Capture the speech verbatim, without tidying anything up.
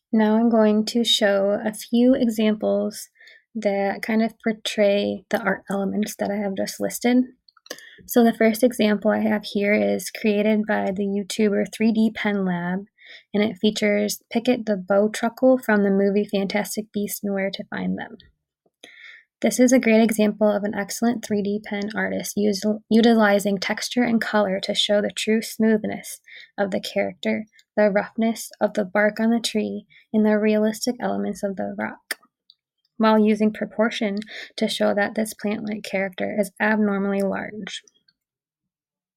Now I'm going to show a few examples that kind of portray the art elements that I have just listed. So the first example I have here is created by the YouTuber three D Pen Lab, and it features Pickett the Bowtruckle from the movie Fantastic Beasts and Where to Find Them. This is a great example of an excellent three D pen artist us- utilizing texture and color to show the true smoothness of the character, the roughness of the bark on the tree, and the realistic elements of the rock, while using proportion to show that this plant-like character is abnormally large.